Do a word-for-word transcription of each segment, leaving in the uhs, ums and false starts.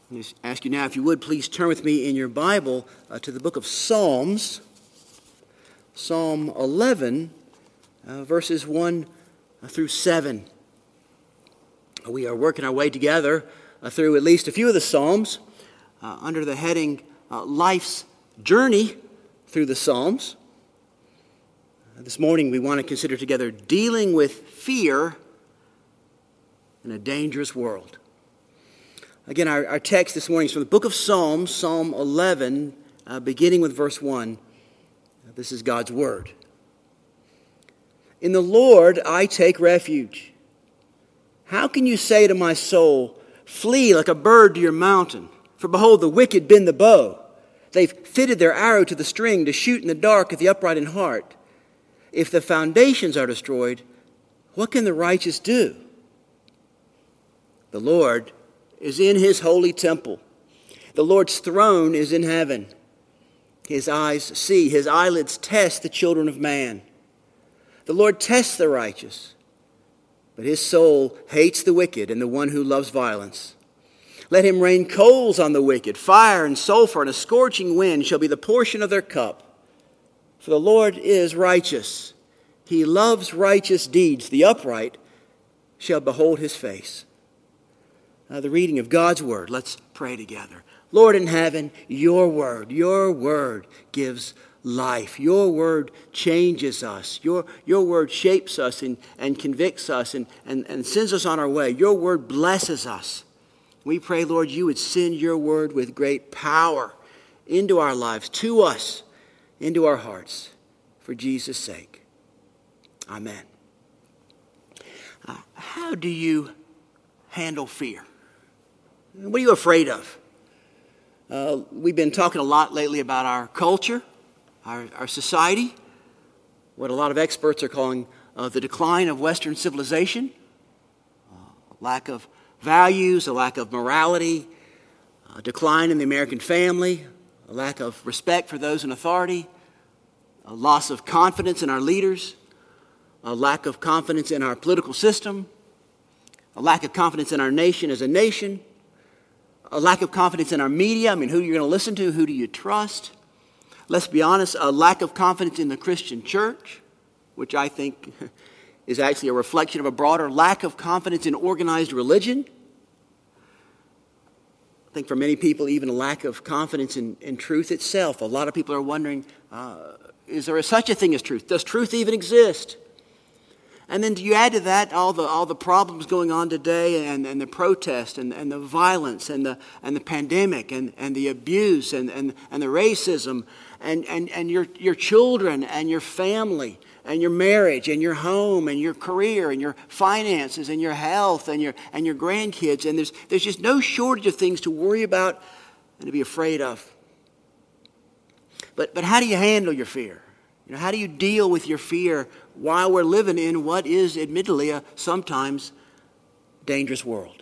I just ask you now, if you would, please turn with me in your Bible uh, to the book of Psalms, Psalm eleven, uh, verses one through seven. We are working our way together uh, through at least a few of the Psalms uh, under the heading uh, Life's Journey through the Psalms. Uh, this morning we want to consider together dealing with fear in a dangerous world. Again, our, our text this morning is from the book of Psalms, Psalm eleven, uh, beginning with verse one. This is God's word. In the Lord I take refuge. How can you say to my soul, flee like a bird to your mountain? For behold, the wicked bend the bow. They've fitted their arrow to the string to shoot in the dark at the upright in heart. If the foundations are destroyed, what can the righteous do? The Lord is in his holy temple. The Lord's throne is in heaven. His eyes see, his eyelids test the children of man. The Lord tests the righteous, but his soul hates the wicked and the one who loves violence. Let him rain coals on the wicked, fire and sulfur and a scorching wind shall be the portion of their cup. For the Lord is righteous. He loves righteous deeds. The upright shall behold his face. Uh, the reading of God's word. Let's pray together. Lord in heaven, your word, your word gives life. Your word changes us. Your, your word shapes us and, and convicts us and, and, and sends us on our way. Your word blesses us. We pray, Lord, you would send your word with great power into our lives, to us, into our hearts, for Jesus' sake. Amen. Uh, how do you handle fear? What are you afraid of? Uh, we've been talking a lot lately about our culture, our, our society, what a lot of experts are calling uh, the decline of Western civilization, uh, lack of values, a lack of morality, a decline in the American family, a lack of respect for those in authority, a loss of confidence in our leaders, a lack of confidence in our political system, a lack of confidence in our nation as a nation, a lack of confidence in our media. I mean, who you're going to listen to, who do you trust? Let's be honest, a lack of confidence in the Christian church, which I think is actually a reflection of a broader lack of confidence in organized religion. I think for many people, even a lack of confidence in, in truth itself. A lot of people are wondering, uh, is there a, such a thing as truth? Does truth even exist? And then do you add to that all the all the problems going on today and, and the protest and, and the violence and the and the pandemic and, and the abuse and, and, and the racism and, and, and your, your children and your family and your marriage and your home and your career and your finances and your health and your and your grandkids. And there's there's just no shortage of things to worry about and to be afraid of. But but how do you handle your fear? You know, how do you deal with your fear while we're living in what is admittedly a sometimes dangerous world?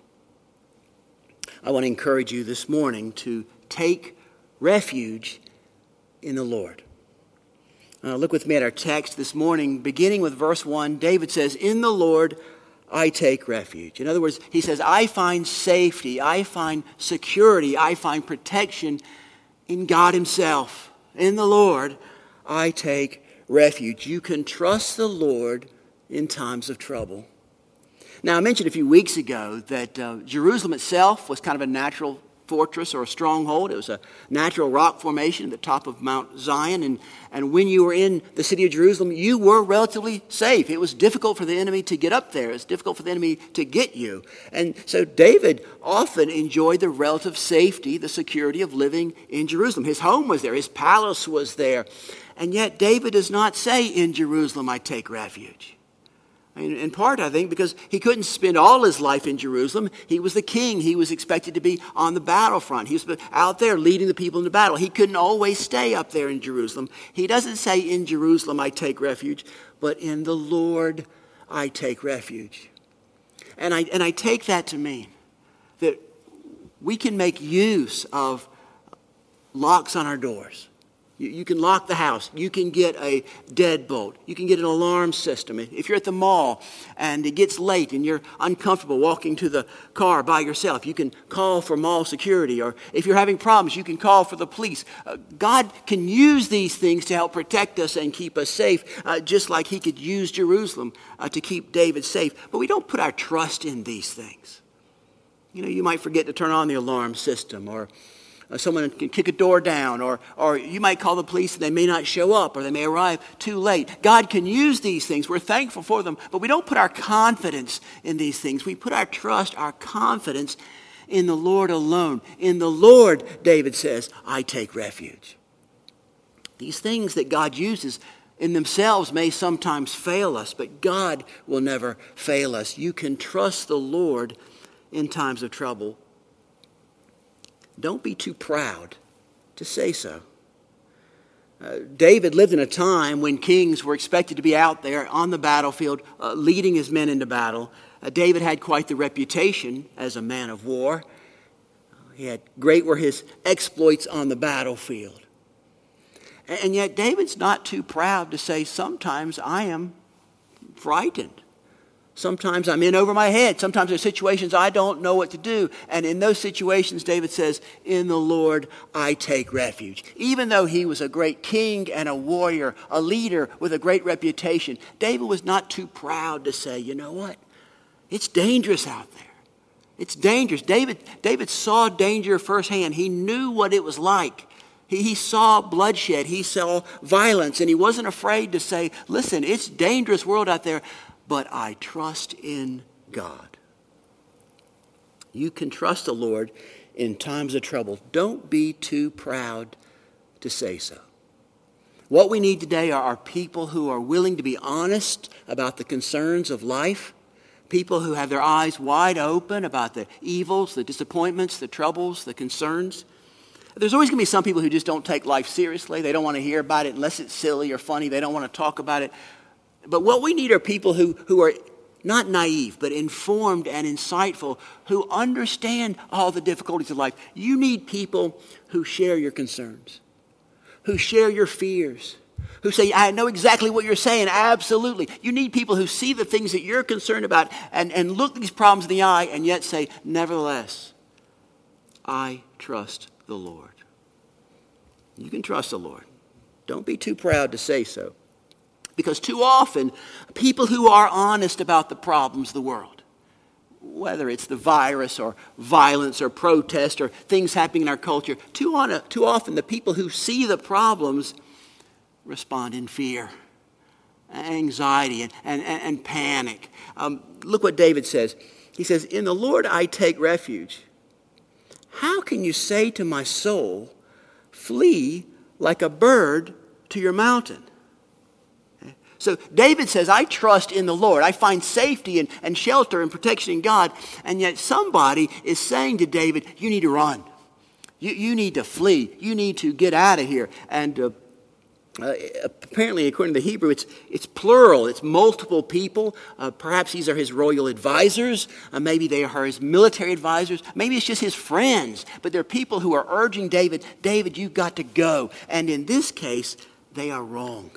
I want to encourage you this morning to take refuge in the Lord. Uh, look with me at our text this morning, beginning with verse one. David says, "In the Lord I take refuge." In other words, he says, I find safety, I find security, I find protection in God himself. In the Lord I take refuge. You can trust the Lord in times of trouble. Now, I mentioned a few weeks ago that uh, Jerusalem itself was kind of a natural fortress or a stronghold. It was a natural rock formation at the top of Mount Zion. And, and when you were in the city of Jerusalem, you were relatively safe. It was difficult for the enemy to get up there. It was difficult for the enemy to get you. And so David often enjoyed the relative safety, the security of living in Jerusalem. His home was there. His palace was there. And yet David does not say, "In Jerusalem I take refuge." In part, I think, because he couldn't spend all his life in Jerusalem. He was the king. He was expected to be on the battlefront. He was out there leading the people into battle. He couldn't always stay up there in Jerusalem. He doesn't say, "In Jerusalem I take refuge," but "In the Lord I take refuge." And I, and I take that to mean that we can make use of locks on our doors. You, you can lock the house. You can get a deadbolt. You can get an alarm system. If you're at the mall and it gets late and you're uncomfortable walking to the car by yourself, you can call for mall security. Or if you're having problems, you can call for the police. Uh, God can use these things to help protect us and keep us safe, uh, just like he could use Jerusalem uh, to keep David safe. But we don't put our trust in these things. You know, you might forget to turn on the alarm system, or Uh, someone can kick a door down, or or you might call the police and they may not show up, or they may arrive too late. God can use these things. We're thankful for them, but we don't put our confidence in these things. We put our trust, our confidence in the Lord alone. In the Lord, David says, I take refuge. These things that God uses in themselves may sometimes fail us, but God will never fail us. You can trust the Lord in times of trouble. Don't be too proud to say so. Uh, David lived in a time when kings were expected to be out there on the battlefield, uh, leading his men into battle. Uh, David had quite the reputation as a man of war. Uh, he had great were his exploits on the battlefield. And, and yet David's not too proud to say, sometimes I am frightened. Sometimes I'm in over my head. Sometimes there's situations I don't know what to do. And in those situations, David says, in the Lord I take refuge. Even though he was a great king and a warrior, a leader with a great reputation, David was not too proud to say, you know what? It's dangerous out there. It's dangerous. David, David saw danger firsthand. He knew what it was like. He, he saw bloodshed. He saw violence. And he wasn't afraid to say, listen, it's a dangerous world out there, but I trust in God. You can trust the Lord in times of trouble. Don't be too proud to say so. What we need today are, are people who are willing to be honest about the concerns of life, people who have their eyes wide open about the evils, the disappointments, the troubles, the concerns. There's always going to be some people who just don't take life seriously. They don't want to hear about it unless it's silly or funny. They don't want to talk about it. But what we need are people who, who are not naive, but informed and insightful, who understand all the difficulties of life. You need people who share your concerns, who share your fears, who say, I know exactly what you're saying, absolutely. You need people who see the things that you're concerned about and, and look these problems in the eye and yet say, nevertheless, I trust the Lord. You can trust the Lord. Don't be too proud to say so. Because too often, people who are honest about the problems of the world, whether it's the virus or violence or protest or things happening in our culture, too, on, too often the people who see the problems respond in fear, anxiety, and, and, and panic. Um, look what David says. He says, in the Lord I take refuge. How can you say to my soul, flee like a bird to your mountain? So David says, I trust in the Lord. I find safety and, and shelter and protection in God. And yet somebody is saying to David, you need to run. You, you need to flee. You need to get out of here. And uh, uh, apparently, according to the Hebrew, it's, it's plural. It's multiple people. Uh, perhaps these are his royal advisors. Uh, maybe they are his military advisors. Maybe it's just his friends. But they're people who are urging David, David, you've got to go. And in this case, they are wrong.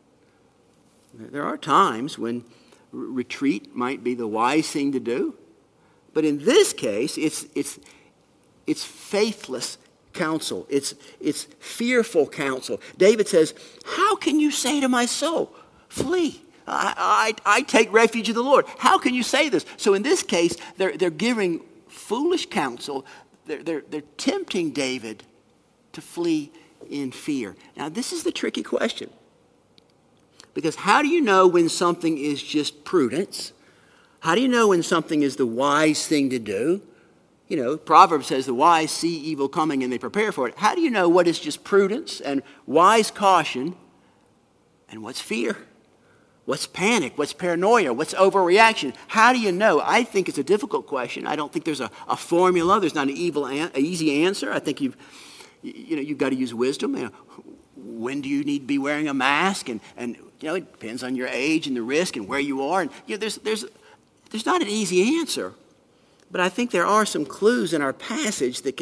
There are times when retreat might be the wise thing to do. But in this case, it's it's it's faithless counsel. It's it's fearful counsel. David says, how can you say to my soul, flee? I, I, I take refuge in the Lord. How can you say this? So in this case, they're, they're giving foolish counsel. They're, they're, they're tempting David to flee in fear. Now, this is the tricky question. Because how do you know when something is just prudence? How do you know when something is the wise thing to do? You know, Proverbs says the wise see evil coming and they prepare for it. How do you know what is just prudence and wise caution and what's fear? What's panic? What's paranoia? What's overreaction? How do you know? I think it's a difficult question. I don't think there's a, a formula. There's not an evil, an, an easy answer. I think you've, you know, you've got to use wisdom. You know, when do you need to be wearing a mask? And, and you know, it depends on your age and the risk and where you are. And you know, there's there's there's not an easy answer, but I think there are some clues in our passage that can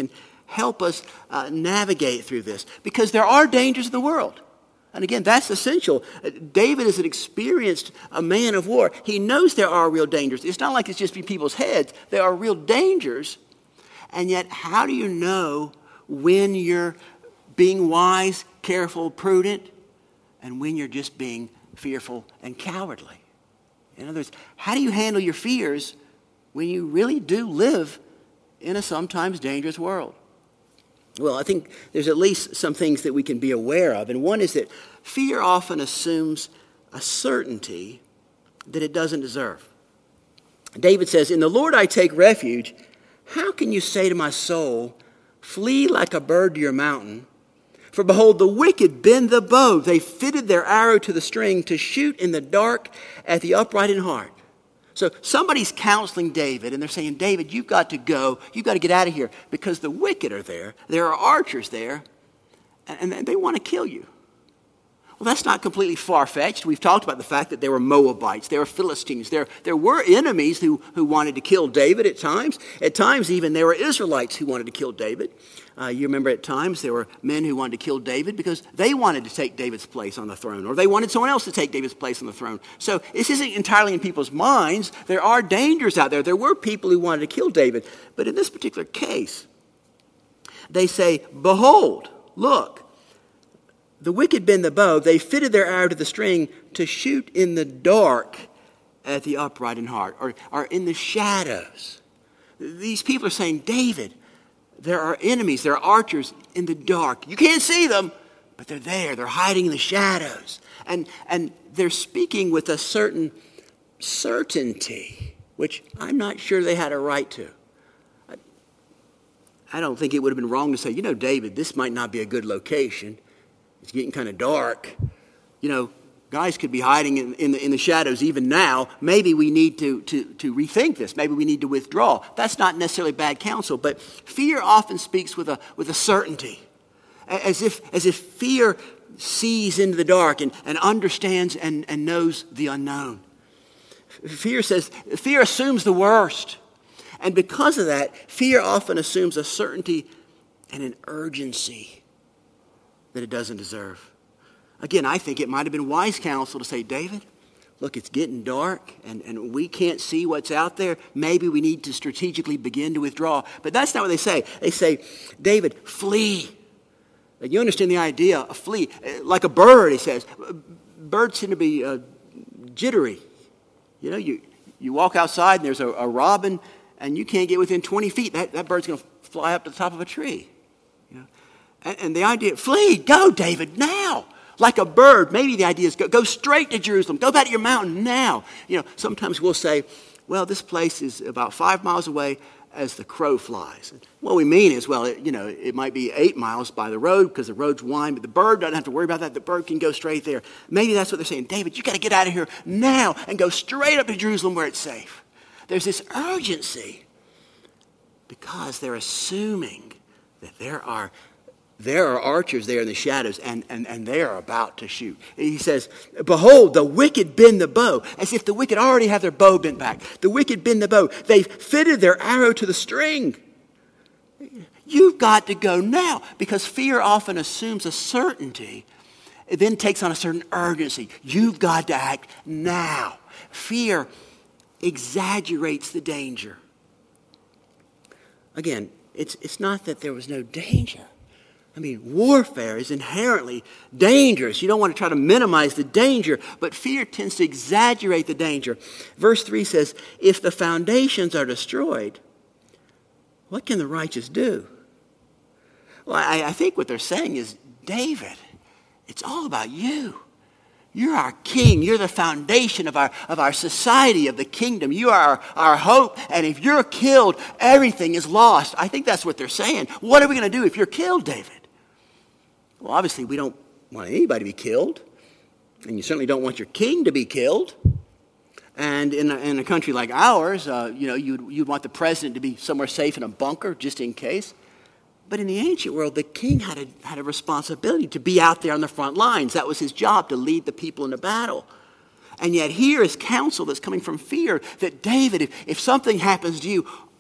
help us uh, navigate through this, because there are dangers in the world. And again, that's essential. David is an experienced a man of war. He knows there are real dangers. It's not like it's just in people's heads. There are real dangers. And yet, how do you know when you're being wise, careful, prudent, and when you're just being fearful and cowardly? In other words, how do you handle your fears when you really do live in a sometimes dangerous world? Well, I think there's at least some things that we can be aware of. And one is that fear often assumes a certainty that it doesn't deserve. David says, "In the Lord I take refuge. How can you say to my soul, flee like a bird to your mountain? For behold, the wicked bend the bow. They fitted their arrow to the string to shoot in the dark at the upright in heart." So somebody's counseling David, and they're saying, David, you've got to go. You've got to get out of here because the wicked are there. There are archers there, and they want to kill you. Well, that's not completely far-fetched. We've talked about the fact that there were Moabites, there were Philistines, there, there were enemies who, who wanted to kill David at times. At times, even, there were Israelites who wanted to kill David. Uh, you remember at times there were men who wanted to kill David because they wanted to take David's place on the throne, or they wanted someone else to take David's place on the throne. So this isn't entirely in people's minds. There are dangers out there. There were people who wanted to kill David. But in this particular case, they say, behold, look, the wicked bend the bow. They fitted their arrow to the string to shoot in the dark at the upright in heart, or, or in the shadows. These people are saying, David, there are enemies, there are archers in the dark. You can't see them, but they're there. They're hiding in the shadows. And, and they're speaking with a certain certainty, which I'm not sure they had a right to. I, I don't think it would have been wrong to say, you know, David, this might not be a good location. It's getting kind of dark. You know, guys could be hiding in, in, the, in the shadows even now. Maybe we need to, to, to rethink this. Maybe we need to withdraw. That's not necessarily bad counsel, but fear often speaks with a, with a certainty. As if, as if fear sees into the dark and, and understands and, and knows the unknown. Fear says, fear assumes the worst. And because of that, fear often assumes a certainty and an urgency that it doesn't deserve. Again, I think it might have been wise counsel to say, David, look, it's getting dark and, and we can't see what's out there. Maybe we need to strategically begin to withdraw. But that's not what they say. They say, David, flee. You understand the idea of flee. Like a bird, he says. Birds tend to be uh, jittery. You know, you, you walk outside and there's a, a robin and you can't get within twenty feet. That, that bird's going to fly up to the top of a tree. And, and the idea, flee, go, David, now. Like a bird, maybe the idea is go, go straight to Jerusalem. Go back to your mountain now. You know, sometimes we'll say, well, this place is about five miles away as the crow flies. And what we mean is, well, it, you know, it might be eight miles by the road because the road's wide, but the bird doesn't have to worry about that. The bird can go straight there. Maybe that's what they're saying. David, you got to get out of here now and go straight up to Jerusalem where it's safe. There's this urgency because they're assuming that there are There are archers there in the shadows, and, and, and they are about to shoot. He says, behold, the wicked bend the bow, as if the wicked already have their bow bent back. The wicked bend the bow. They've fitted their arrow to the string. You've got to go now, because fear often assumes a certainty. It then takes on a certain urgency. You've got to act now. Fear exaggerates the danger. Again, it's, it's not that there was no danger. I mean, warfare is inherently dangerous. You don't want to try to minimize the danger, but fear tends to exaggerate the danger. Verse three says, if the foundations are destroyed, what can the righteous do? Well, I, I think what they're saying is, David, it's all about you. You're our king. You're the foundation of our, of our society, of the kingdom. You are our, our hope. And if you're killed, everything is lost. I think that's what they're saying. What are we going to do if you're killed, David? Well, obviously, we don't want anybody to be killed. And you certainly don't want your king to be killed. And in a, in a country like ours, uh, you know, you'd, you'd want the president to be somewhere safe in a bunker just in case. But in the ancient world, the king had a, had a responsibility to be out there on the front lines. That was his job, to lead the people into battle. And yet here is counsel that's coming from fear that, David, if, if something happens to you,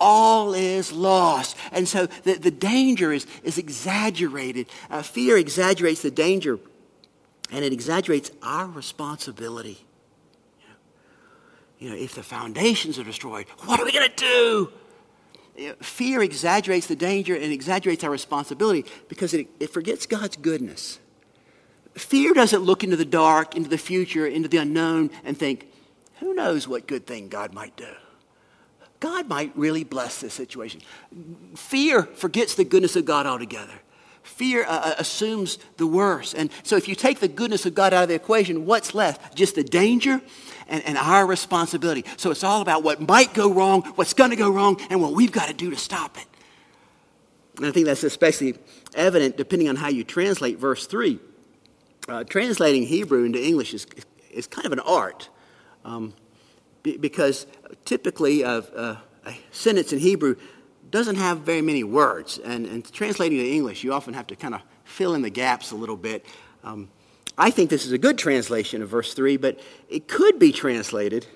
all is lost. And so the, the danger is, is exaggerated. Uh, fear exaggerates the danger, and it exaggerates our responsibility. You know, you know, if the foundations are destroyed, what are we going to do? You know, fear exaggerates the danger and exaggerates our responsibility because it, it forgets God's goodness. Fear doesn't look into the dark, into the future, into the unknown and think, who knows what good thing God might do? God might really bless this situation. Fear forgets the goodness of God altogether. Fear uh, assumes the worst. And so if you take the goodness of God out of the equation, what's left? Just the danger and, and our responsibility. So it's all about what might go wrong, what's going to go wrong, and what we've got to do to stop it. And I think that's especially evident depending on how you translate verse three. Uh, translating Hebrew into English is, is kind of an art um, b- because typically uh, uh, a sentence in Hebrew doesn't have very many words. And, and translating to English, you often have to kind of fill in the gaps a little bit. Um, I think this is a good translation of verse three, but it could be translated,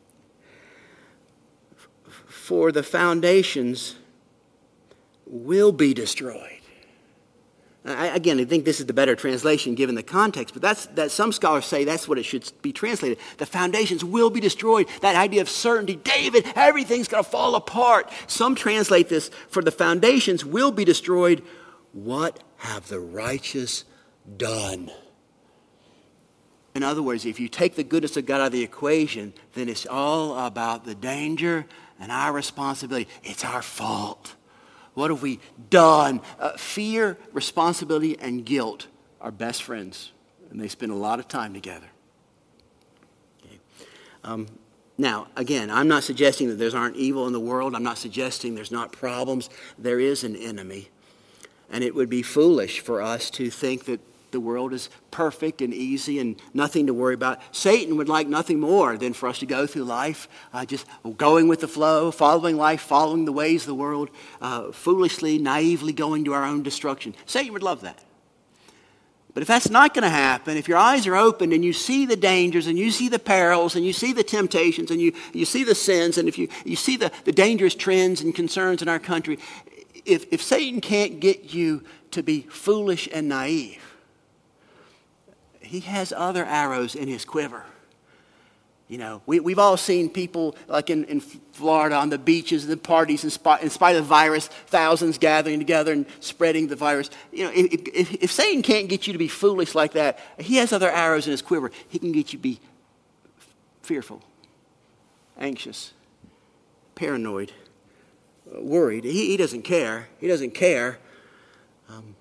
for the foundations will be destroyed. I, again, I think this is the better translation given the context, but that's that some scholars say that's what it should be translated. The foundations will be destroyed. That idea of certainty. David, everything's going to fall apart. Some translate this, for the foundations will be destroyed. What have the righteous done? In other words, if you take the goodness of God out of the equation, then it's all about the danger and our responsibility. It's our fault. What have we done? Uh, fear, responsibility, and guilt are best friends, and they spend a lot of time together. Okay. Um, now, again, I'm not suggesting that there aren't evil in the world. I'm not suggesting there's not problems. There is an enemy, and it would be foolish for us to think that the world is perfect and easy and nothing to worry about. Satan would like nothing more than for us to go through life uh, just going with the flow, following life, following the ways of the world, uh, foolishly, naively going to our own destruction. Satan would love that. But if that's not going to happen, if your eyes are opened and you see the dangers and you see the perils and you see the temptations and you, you see the sins and if you, you see the, the dangerous trends and concerns in our country, if, if Satan can't get you to be foolish and naive, he has other arrows in his quiver. You know, we, we've all seen people like in, in Florida on the beaches, the parties, in spite, in spite of the virus, thousands gathering together and spreading the virus. You know, if, if, if Satan can't get you to be foolish like that, he has other arrows in his quiver. He can get you to be fearful, anxious, paranoid, worried. He, he doesn't care. He doesn't care. Um,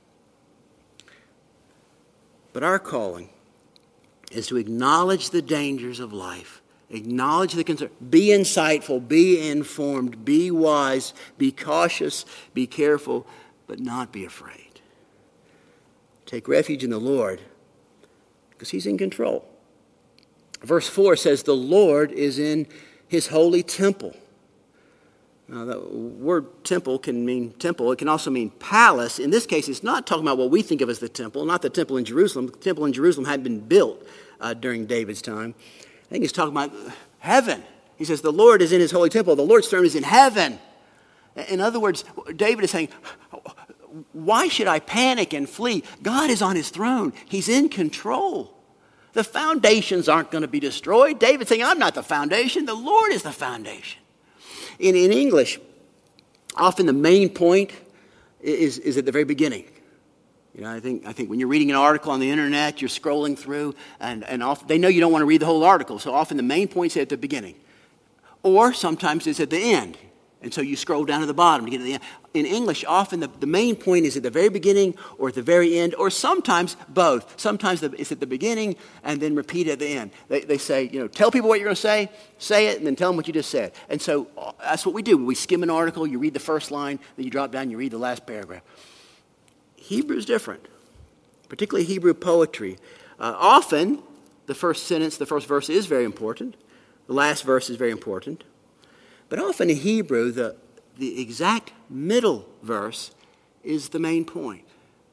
but our calling is to acknowledge the dangers of life, acknowledge the concern, be insightful, be informed, be wise, be cautious, be careful, but not be afraid. Take refuge in the Lord because he's in control. Verse four says, the Lord is in his holy temple. Now, the word temple can mean temple. It can also mean palace. In this case, it's not talking about what we think of as the temple, not the temple in Jerusalem. The temple in Jerusalem had been built uh, during David's time. I think he's talking about heaven. He says, the Lord is in his holy temple. The Lord's throne is in heaven. In other words, David is saying, why should I panic and flee? God is on his throne. He's in control. The foundations aren't going to be destroyed. David's saying, I'm not the foundation. The Lord is the foundation. In, in English, often the main point is, is at the very beginning. You know, I think I think when you're reading an article on the internet, you're scrolling through, and, and often, they know you don't want to read the whole article, so often the main point's at the beginning. Or sometimes it's at the end, and so you scroll down to the bottom to get to the end. In English, often the, the main point is at the very beginning or at the very end, or sometimes both. Sometimes the, it's at the beginning and then repeat at the end. They, they say, you know, tell people what you're going to say, say it, and then tell them what you just said. And so uh, that's what we do. We skim an article, you read the first line, then you drop down, you read the last paragraph. Hebrew's different, particularly Hebrew poetry. Uh, often, the first sentence, the first verse is very important. The last verse is very important. But often in Hebrew, the, the exact middle verse is the main point.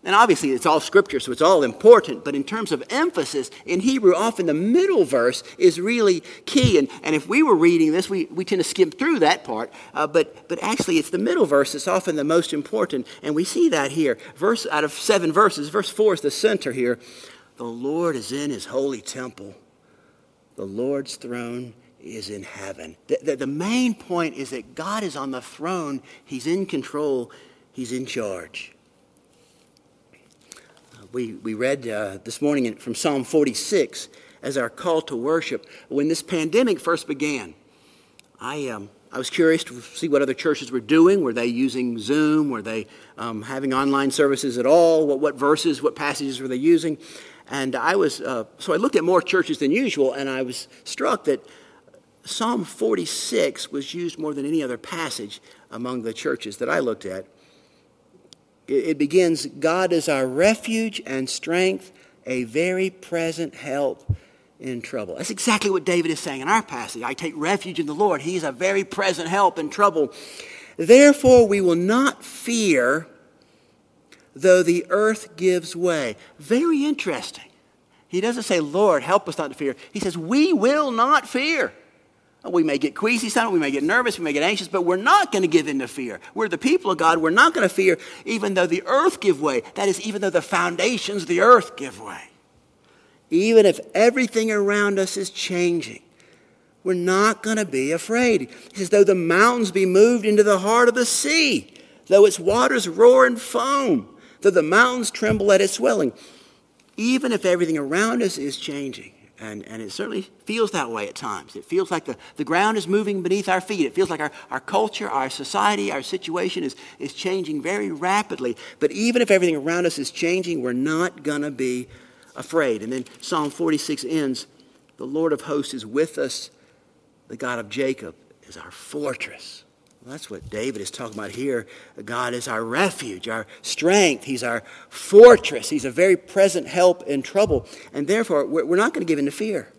And obviously it's all scripture, so it's all important, but in terms of emphasis, in Hebrew, often the middle verse is really key. And, and if we were reading this, we, we tend to skim through that part, uh, but, but actually it's the middle verse that's often the most important, and we see that here. Verse out of seven verses, verse four is the center here. The Lord is in his holy temple. The Lord's throne is in heaven. The, the, the main point is that God is on the throne. He's in control. He's in charge. We, we read uh, this morning from Psalm forty-six as our call to worship. When this pandemic first began, I, um, I was curious to see what other churches were doing. Were they using Zoom? Were they um, having online services at all? What, what verses, what passages were they using? And I was, uh, so I looked at more churches than usual, and I was struck that Psalm forty-six was used more than any other passage among the churches that I looked at. It begins, God is our refuge and strength, a very present help in trouble. That's exactly what David is saying in our passage. I take refuge in the Lord. He's a very present help in trouble. Therefore, we will not fear, though the earth gives way. Very interesting. He doesn't say, Lord, help us not to fear. He says, we will not fear. We may get queasy sometimes, we may get nervous, we may get anxious, but we're not going to give in to fear. We're the people of God. We're not going to fear even though the earth give way. That is, even though the foundations of the earth give way. Even if everything around us is changing, we're not going to be afraid. He says, though the mountains be moved into the heart of the sea, though its waters roar and foam, though the mountains tremble at its swelling, even if everything around us is changing. And, and it certainly feels that way at times. It feels like the, the ground is moving beneath our feet. It feels like our, our culture, our society, our situation is, is changing very rapidly. But even if everything around us is changing, we're not going to be afraid. And then Psalm forty-six ends, the Lord of hosts is with us. The God of Jacob is our fortress. Well, that's what David is talking about here. God is our refuge, our strength. He's our fortress. He's a very present help in trouble. And therefore, we're not going to give in to fear.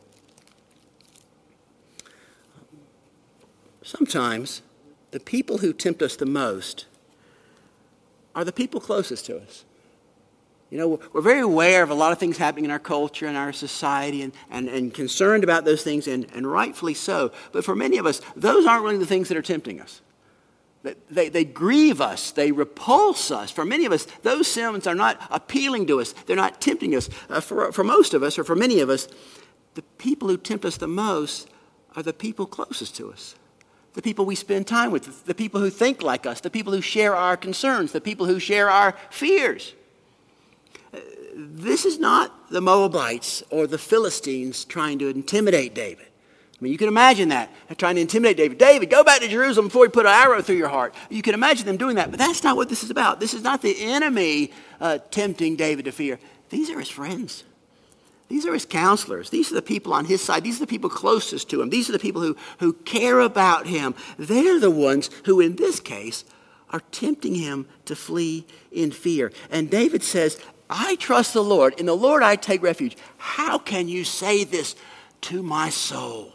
Sometimes, the people who tempt us the most are the people closest to us. You know, we're very aware of a lot of things happening in our culture and our society and, and, and concerned about those things, and, and rightfully so. But for many of us, those aren't really the things that are tempting us. They, they grieve us. They repulse us. For many of us, those sins are not appealing to us. They're not tempting us. Uh, for, for most of us, or for many of us, the people who tempt us the most are the people closest to us. The people we spend time with. The people who think like us. The people who share our concerns. The people who share our fears. Uh, this is not the Moabites or the Philistines trying to intimidate David. I mean, you can imagine that, trying to intimidate David. David, go back to Jerusalem before he put an arrow through your heart. You can imagine them doing that, but that's not what this is about. This is not the enemy uh, tempting David to fear. These are his friends. These are his counselors. These are the people on his side. These are the people closest to him. These are the people who, who care about him. They're the ones who, in this case, are tempting him to flee in fear. And David says, I trust the Lord. In the Lord I take refuge. How can you say this to my soul?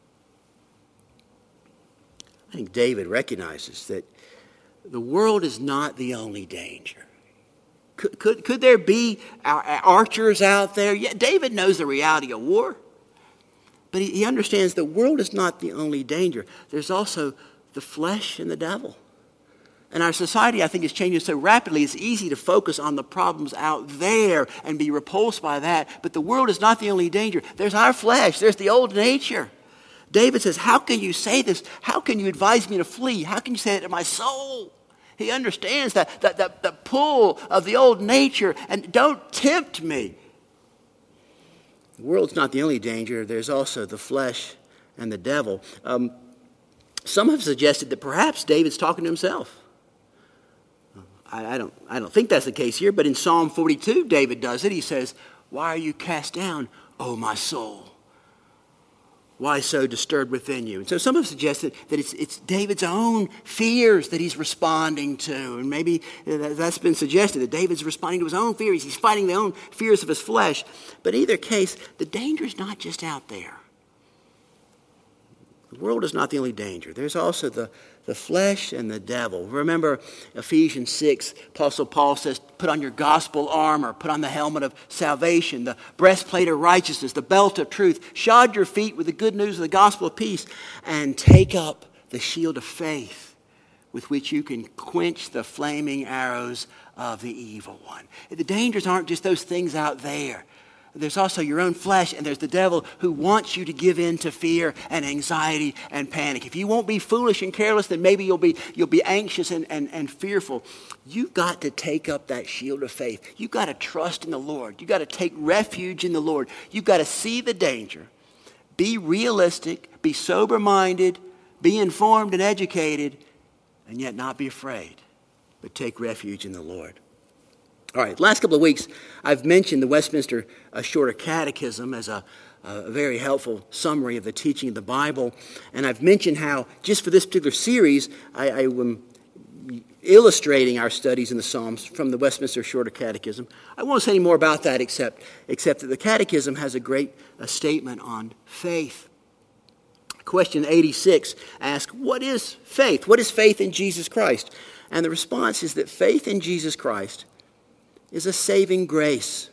I think David recognizes that the world is not the only danger. Could, could, could there be archers out there? Yeah, David knows the reality of war. But he, he understands the world is not the only danger. There's also the flesh and the devil. And our society, I think, is changing so rapidly, it's easy to focus on the problems out there and be repulsed by that. But the world is not the only danger. There's our flesh. There's the old nature. David says, how can you say this? How can you advise me to flee? How can you say it to my soul? He understands that, that, that the pull of the old nature, and don't tempt me. The world's not the only danger. There's also the flesh and the devil. Um, some have suggested that perhaps David's talking to himself. I, I don't, I don't think that's the case here, but in Psalm forty-two, David does it. He says, why are you cast down, O my soul? Why so disturbed within you? And so some have suggested that it's, it's David's own fears that he's responding to. And maybe that's been suggested, that David's responding to his own fears. He's fighting the own fears of his flesh. But in either case, the danger is not just out there. The world is not the only danger. There's also the, the flesh and the devil. Remember Ephesians six, Apostle Paul says, put on your gospel armor, put on the helmet of salvation, the breastplate of righteousness, the belt of truth, shod your feet with the good news of the gospel of peace, and take up the shield of faith with which you can quench the flaming arrows of the evil one. The dangers aren't just those things out there. There's also your own flesh, and there's the devil who wants you to give in to fear and anxiety and panic. If you won't be foolish and careless, then maybe you'll be you'll be anxious and, and, and fearful. You've got to take up that shield of faith. You've got to trust in the Lord. You've got to take refuge in the Lord. You've got to see the danger. Be realistic, be sober-minded, be informed and educated, and yet not be afraid, but take refuge in the Lord. All right, last couple of weeks, I've mentioned the Westminster uh, Shorter Catechism as a, a very helpful summary of the teaching of the Bible. And I've mentioned how, just for this particular series, I, I am illustrating our studies in the Psalms from the Westminster Shorter Catechism. I won't say any more about that except, except that the Catechism has a great uh, statement on faith. Question eighty-six asks, what is faith? What is faith in Jesus Christ? And the response is that faith in Jesus Christ is a saving grace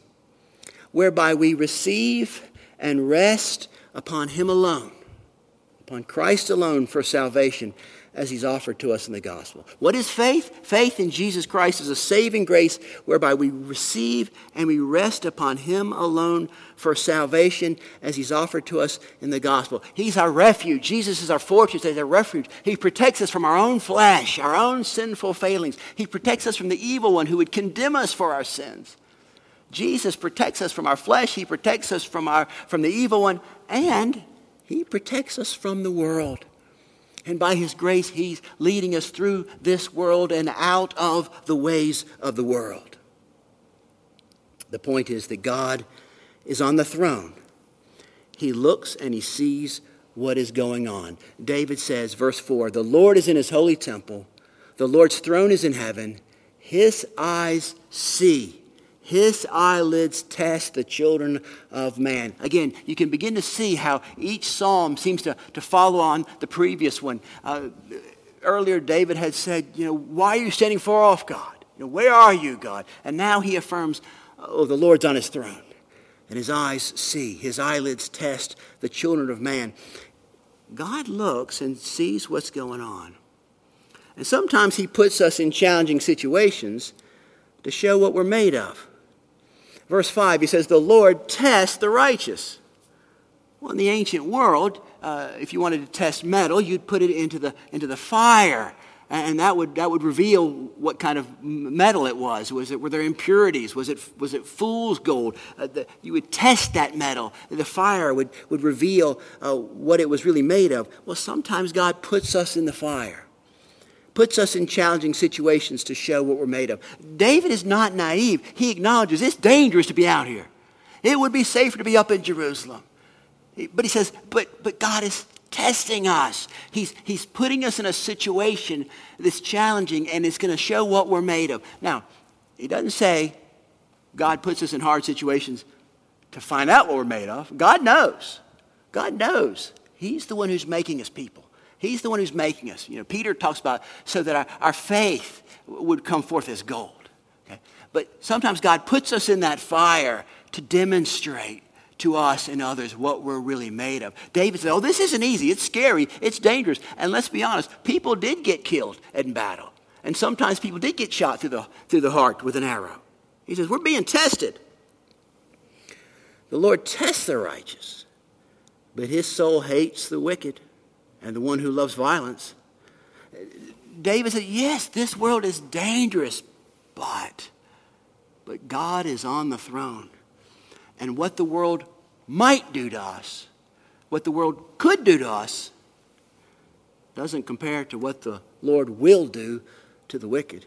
whereby we receive and rest upon Him alone, upon Christ alone for salvation as He's offered to us in the gospel. What is faith? Faith in Jesus Christ is a saving grace whereby we receive and we rest upon Him alone for salvation as He's offered to us in the gospel. He's our refuge. Jesus is our fortress. He's our refuge. He protects us from our own flesh, our own sinful failings. He protects us from the evil one who would condemn us for our sins. Jesus protects us from our flesh. He protects us from, our, from the evil one. And He protects us from the world. And by His grace, He's leading us through this world and out of the ways of the world. The point is that God is on the throne. He looks and He sees what is going on. David says, verse four, the Lord is in His holy temple. The Lord's throne is in heaven. His eyes see. His eyelids test the children of man. Again, you can begin to see how each psalm seems to, to follow on the previous one. Uh, earlier, David had said, you know, why are you standing far off, God? You know, where are you, God? And now he affirms, oh, the Lord's on His throne. And His eyes see. His eyelids test the children of man. God looks and sees what's going on. And sometimes He puts us in challenging situations to show what we're made of. Verse five, he says, the Lord tests the righteous. Well, in the ancient world, uh, if you wanted to test metal, you'd put it into the into the fire. And that would that would reveal what kind of metal it was. Was it were there impurities? Was it was it fool's gold? Uh, the, you would test that metal. The fire would would reveal uh, what it was really made of. Well, sometimes God puts us in the fire, puts us in challenging situations to show what we're made of. David is not naive. He acknowledges it's dangerous to be out here. It would be safer to be up in Jerusalem. But he says, but but God is testing us. He's, he's putting us in a situation that's challenging, and it's going to show what we're made of. Now, he doesn't say God puts us in hard situations to find out what we're made of. God knows. God knows. He's the one who's making us people. He's the one who's making us. You know, Peter talks about so that our, our faith would come forth as gold. Okay? But sometimes God puts us in that fire to demonstrate to us and others what we're really made of. David said, oh, this isn't easy. It's scary. It's dangerous. And let's be honest, people did get killed in battle. And sometimes people did get shot through the, through the heart with an arrow. He says, we're being tested. The Lord tests the righteous, but His soul hates the wicked and the one who loves violence. David said, yes, this world is dangerous, but, but God is on the throne. And what the world might do to us, what the world could do to us, doesn't compare to what the Lord will do to the wicked.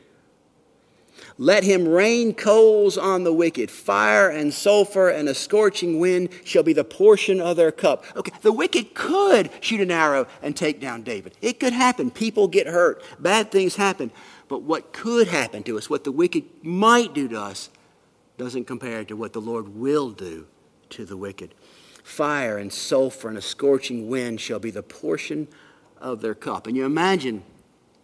Let him rain coals on the wicked. Fire and sulfur and a scorching wind shall be the portion of their cup. Okay, the wicked could shoot an arrow and take down David. It could happen. People get hurt. Bad things happen. But what could happen to us, what the wicked might do to us, doesn't compare to what the Lord will do to the wicked. Fire and sulfur and a scorching wind shall be the portion of their cup. And you imagine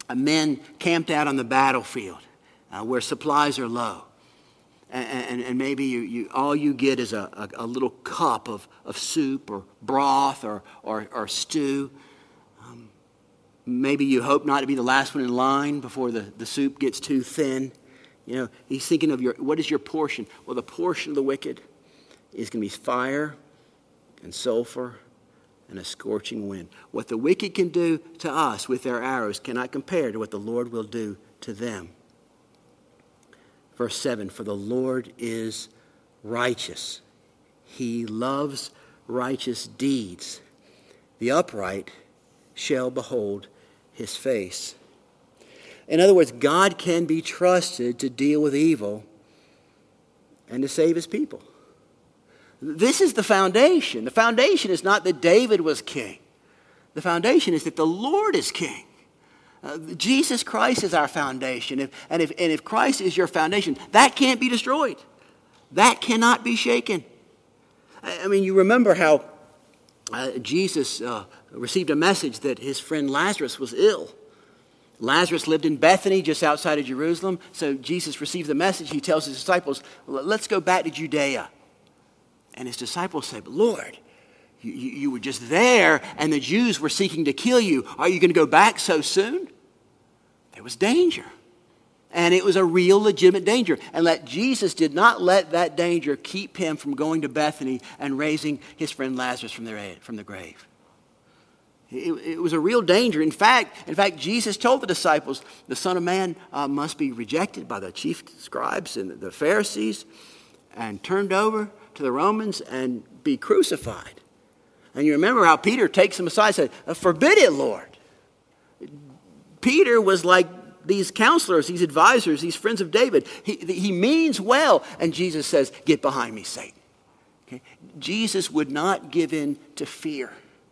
men camped out on the battlefield uh, where supplies are low. And, and, and maybe you, you, all you get is a, a, a little cup of, of soup or broth or, or, or stew. Um, maybe you hope not to be the last one in line before the, the soup gets too thin. You know, he's thinking of your, what is your portion? Well, the portion of the wicked is going to be fire and sulfur and a scorching wind. What the wicked can do to us with their arrows cannot compare to what the Lord will do to them. Verse seven, for the Lord is righteous. He loves righteous deeds. The upright shall behold his face. In other words, God can be trusted to deal with evil and to save his people. This is the foundation. The foundation is not that David was king. The foundation is that the Lord is king. Uh, Jesus Christ is our foundation. If, and, if, and if Christ is your foundation, that can't be destroyed. That cannot be shaken. I, I mean, you remember how uh, Jesus uh, received a message that his friend Lazarus was ill. Lazarus lived in Bethany, just outside of Jerusalem. So Jesus received the message. He tells his disciples, let's go back to Judea. And his disciples say, but Lord, you, you, you were just there and the Jews were seeking to kill you. Are you going to go back so soon? There was danger. And it was a real, legitimate danger. And let Jesus did not let that danger keep him from going to Bethany and raising his friend Lazarus from the, from the grave. It, it was a real danger. In fact, in fact, Jesus told the disciples, the Son of Man uh, must be rejected by the chief scribes and the Pharisees and turned over to the Romans and be crucified. And you remember how Peter takes him aside and said, forbid it, Lord. Peter was like these counselors, these advisors, these friends of David. He, he means well. And Jesus says, get behind me, Satan. Okay? Jesus would not give in to fear.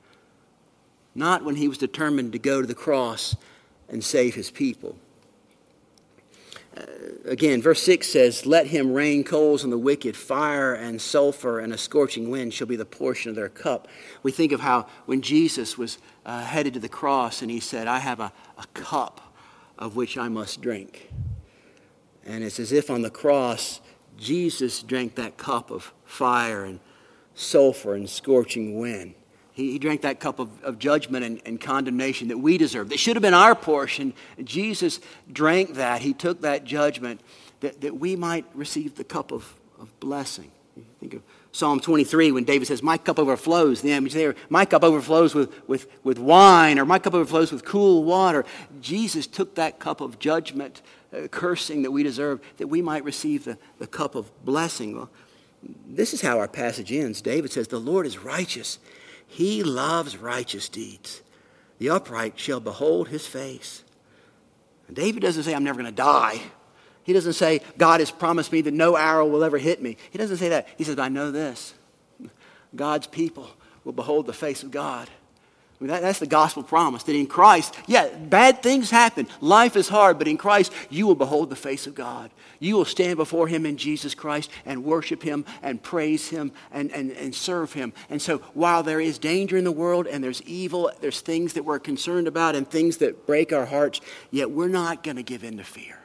Not when he was determined to go to the cross and save his people. Uh, again, verse six says, let him rain coals on the wicked, fire and sulfur and a scorching wind shall be the portion of their cup. We think of how when Jesus was uh, headed to the cross and he said, I have a, a cup of which I must drink. And it's as if on the cross, Jesus drank that cup of fire and sulfur and scorching wind. He, he drank that cup of, of judgment and, and condemnation that we deserve. That should have been our portion. Jesus drank that. He took that judgment that, that we might receive the cup of, of blessing. You think of Psalm twenty-three when David says, my cup overflows. The image there, my cup overflows with, with, with wine, or my cup overflows with cool water. Jesus took that cup of judgment, uh, cursing that we deserve, that we might receive the, the cup of blessing. Well, this is how our passage ends. David says, the Lord is righteous. He loves righteous deeds. The upright shall behold his face. And David doesn't say, I'm never going to die. He doesn't say, God has promised me that no arrow will ever hit me. He doesn't say that. He says, I know this. God's people will behold the face of God. I mean, that, that's the gospel promise, that in Christ, yeah, bad things happen. Life is hard, but in Christ, you will behold the face of God. You will stand before him in Jesus Christ and worship him and praise him and, and, and serve him. And so while there is danger in the world and there's evil, there's things that we're concerned about and things that break our hearts, yet we're not going to give in to fear.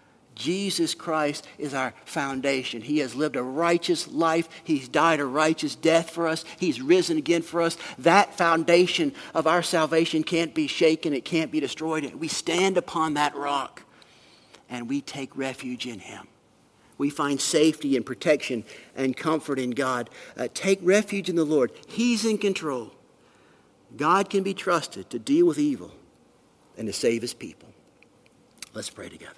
Jesus Christ is our foundation. He has lived a righteous life. He's died a righteous death for us. He's risen again for us. That foundation of our salvation can't be shaken. It can't be destroyed. We stand upon that rock and we take refuge in him. We find safety and protection and comfort in God. Uh, take refuge in the Lord. He's in control. God can be trusted to deal with evil and to save his people. Let's pray together.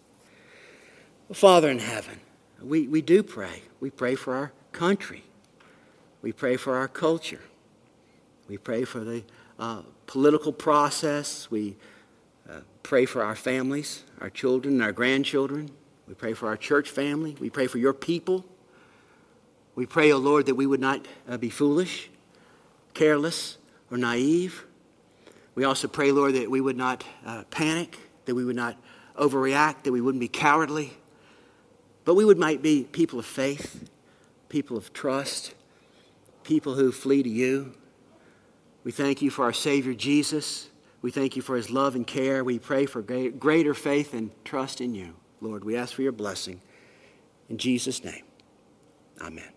Father in heaven, we, we do pray. We pray for our country. We pray for our culture. We pray for the uh, political process. We uh, pray for our families, our children, and our grandchildren. We pray for our church family. We pray for your people. We pray, O Lord, that we would not uh, be foolish, careless, or naive. We also pray, Lord, that we would not uh, panic, that we would not overreact, that we wouldn't be cowardly. But we would might be people of faith, people of trust, people who flee to you. We thank you for our Savior Jesus. We thank you for his love and care. We pray for greater faith and trust in you. Lord, we ask for your blessing. In Jesus' name, amen.